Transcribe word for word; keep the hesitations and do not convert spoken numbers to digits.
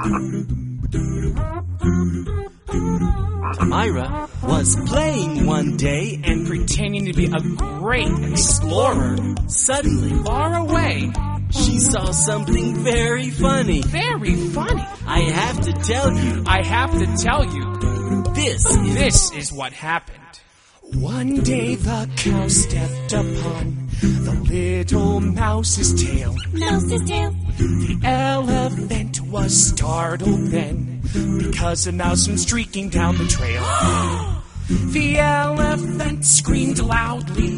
Myra was playing one day and pretending to be a great explorer. Suddenly, Far away. she saw something very funny. Very funny. I have to tell you, I have to tell you, this is... this is what happened. One day the cow stepped upon the little mouse's tail. Mouse's tail. The elephant was startled then, because a mouse went streaking down the trail. The elephant screamed loudly.